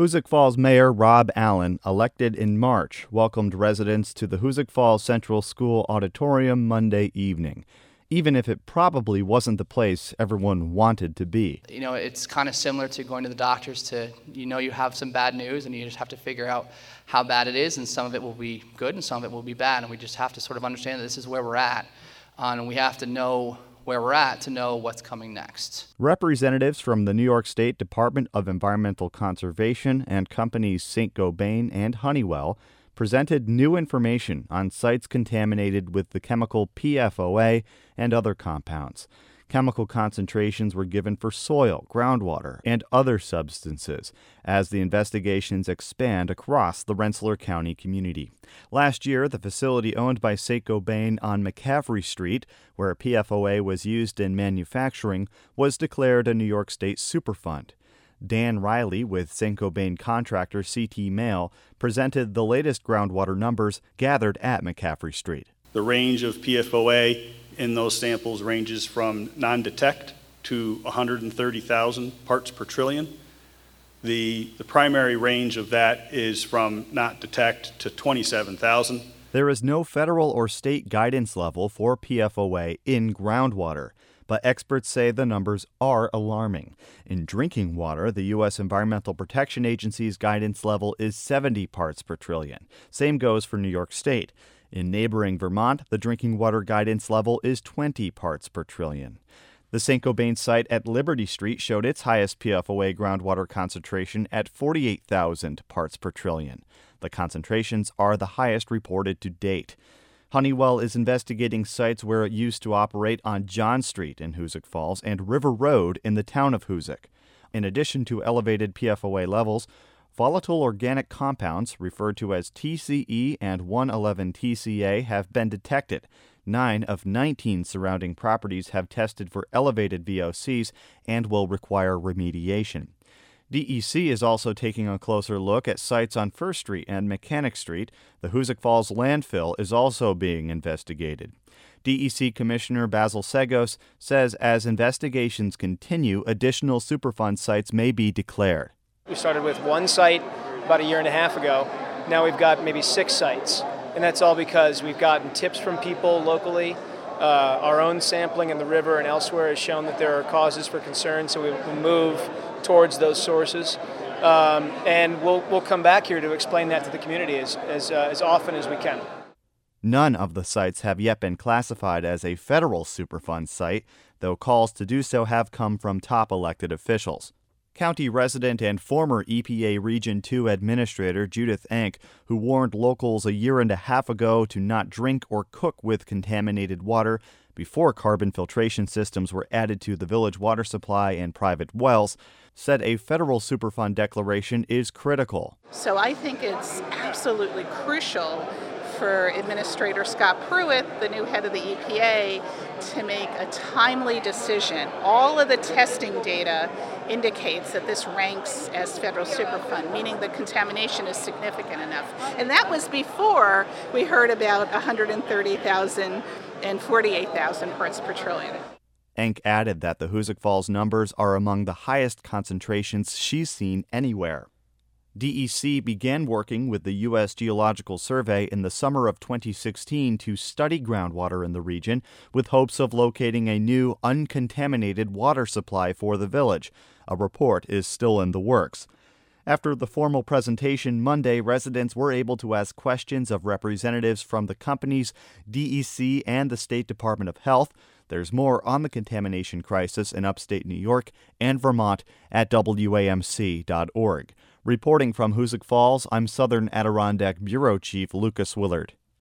Hoosick Falls Mayor Rob Allen, elected in March, welcomed residents to the Hoosick Falls Central School Auditorium Monday evening, even if it probably wasn't the place everyone wanted to be. You know, it's kind of similar to going to the doctors you have some bad news and you just have to figure out how bad it is, and some of it will be good and some of it will be bad, and we just have to sort of understand that this is where we're at, and we have to know where we're at to know what's coming next. Representatives from the New York State Department of Environmental Conservation and companies Saint-Gobain and Honeywell presented new information on sites contaminated with the chemical PFOA and other compounds. Chemical concentrations were given for soil, groundwater, and other substances as the investigations expand across the Rensselaer County community. Last year, the facility owned by Saint-Gobain on McCaffrey Street, where PFOA was used in manufacturing, was declared a New York State Superfund. Dan Riley with Saint-Gobain contractor CT Mail presented the latest groundwater numbers gathered at McCaffrey Street. The range of PFOA in those samples ranges from non-detect to 130,000 parts per trillion. The primary range of that is from not detect to 27,000. There is no federal or state guidance level for PFOA in groundwater, but experts say the numbers are alarming. In drinking water, the U.S. Environmental Protection Agency's guidance level is 70 parts per trillion. Same goes for New York State. In neighboring Vermont, the drinking water guidance level is 20 parts per trillion. The Saint-Gobain site at Liberty Street showed its highest PFOA groundwater concentration at 48,000 parts per trillion. The concentrations are the highest reported to date. Honeywell is investigating sites where it used to operate on John Street in Hoosick Falls and River Road in the town of Hoosick. In addition to elevated PFOA levels, volatile organic compounds, referred to as TCE and 1,11-TCA, have been detected. 9 of 19 surrounding properties have tested for elevated VOCs and will require remediation. DEC is also taking a closer look at sites on First Street and Mechanic Street. The Hoosick Falls landfill is also being investigated. DEC Commissioner Basil Segos says as investigations continue, additional Superfund sites may be declared. We started with one site about a year and a half ago. Now we've got maybe 6 sites. And that's all because we've gotten tips from people locally. Our own sampling in the river and elsewhere has shown that there are causes for concern, so we move towards those sources. And we'll come back here to explain that to the community as often as we can. None of the sites have yet been classified as a federal Superfund site, though calls to do so have come from top elected officials. County resident and former EPA Region 2 Administrator Judith Enck, who warned locals a year and a half ago to not drink or cook with contaminated water before carbon filtration systems were added to the village water supply and private wells, said a federal Superfund declaration is critical. So I think it's absolutely crucial for Administrator Scott Pruitt, the new head of the EPA, to make a timely decision. All of the testing data indicates that this ranks as federal Superfund, meaning the contamination is significant enough. And that was before we heard about 130,000 and 48,000 parts per trillion. Enck added that the Hoosick Falls numbers are among the highest concentrations she's seen anywhere. DEC began working with the U.S. Geological Survey in the summer of 2016 to study groundwater in the region with hopes of locating a new, uncontaminated water supply for the village. A report is still in the works. After the formal presentation Monday, residents were able to ask questions of representatives from the companies, DEC, and the State Department of Health. There's more on the contamination crisis in upstate New York and Vermont at WAMC.org. Reporting from Hoosick Falls, I'm Southern Adirondack Bureau Chief Lucas Willard.